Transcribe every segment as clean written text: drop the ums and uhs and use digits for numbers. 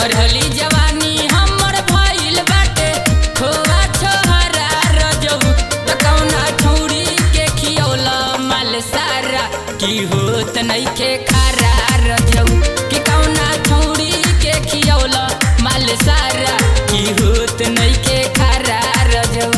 चढ़ली जवानी हमर भइल बाटे खोआ छोहरा रजऊ त कौना छौरी के खियौला माल सारा की होत नइखे खारा रजऊ कि कौना छौरी के खियौला माल सारा की होत नइखे खारा रजऊ।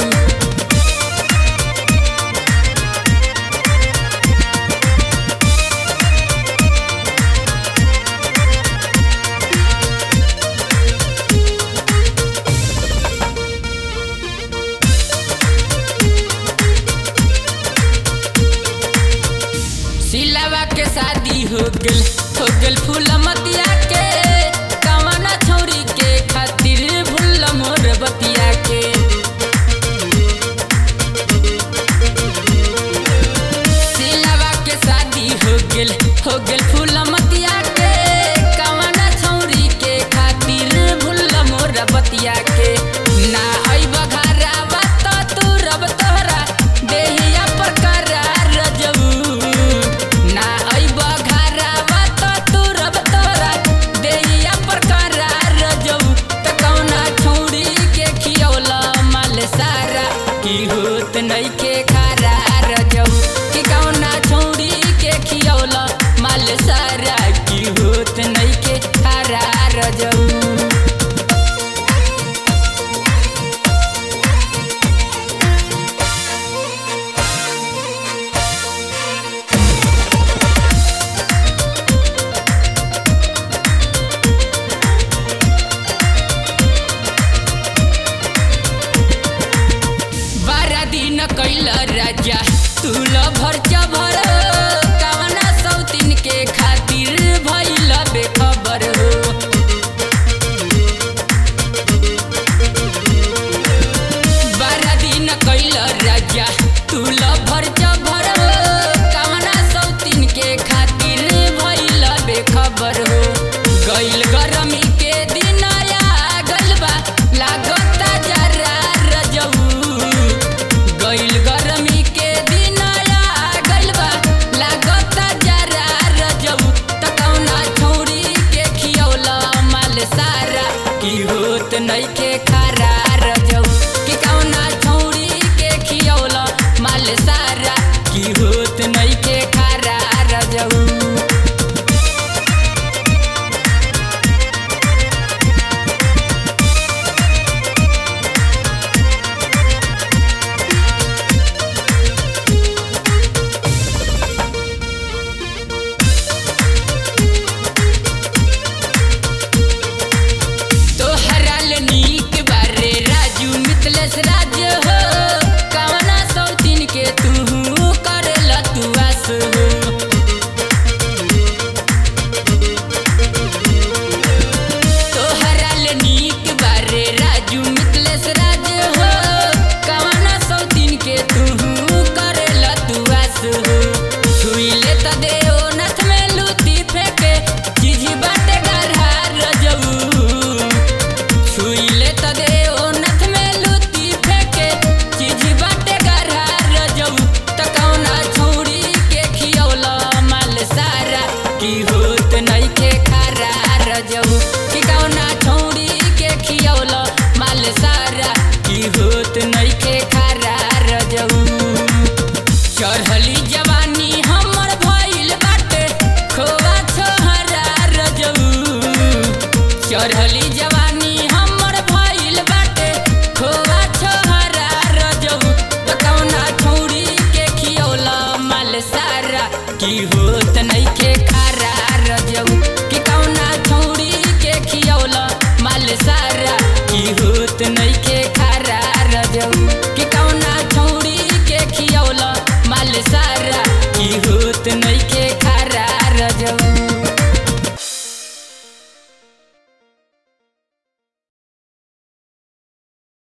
सिलावा के शादी हो गल फूल मतिया के कवना छौरी के खातिर भूल मोर बतिया के। सिलावा के शादी हो गल फूल मतिया के कवना छौरी के खातिर भूल मोर बतिया के। ना अइब घरवा त तू रब तोहरा देहिया पर करार रजऊ ना अइब घरवा त तू रब तोहरा देहिया पर करार रजऊ त कौना छौरी के खियौला माल सारा की होत नइखे खारा रजऊ कि कौना छौरी के खियौला माल सारा की होत नइखे खारा रजऊ। दिन कैल राजा तू भर चभर कवना सौतीन के खातिर भइल बेखबर हो। बारह दिन कैल राजा तू भर चभर कवना सौतीन के खातिर भइल बेखबर हो। गइल गरमी के दिन आ गइल बा लागता जरा रजऊ गइल गरमी के दिन आ गइल बा लागता जरा रजऊ त कौना छौरी के खियौला माल सारा की होत नइखे खारा रजऊ कि कौना छौरी के खियौला माल सारा की होत नइखे खारा रजऊ। नीक बारे राजू मितलेश राज हो कवना सौतीन के तू करेला तू आस हो। तोहरा ले नीक बारे राजू मितलेश राज हो कवना सौतीन के तू करेला तू आस हो। छुइले त देओ नथ में लूटी फेंके चीज बाटे गरहा रजऊ छुइले त देओ नथ में लूटी फेंके चीज बाटे गरहा रजऊ त कौना छौरी के खियौला माल सारा की होत नइखे खारा रजऊ कि कौना छौरी के खियौला माल सारा की होत नइखे खारा रजऊ। चढ़ली जवानी हमर भइल बाटे खोआ छोहरा रजऊ चढ़ली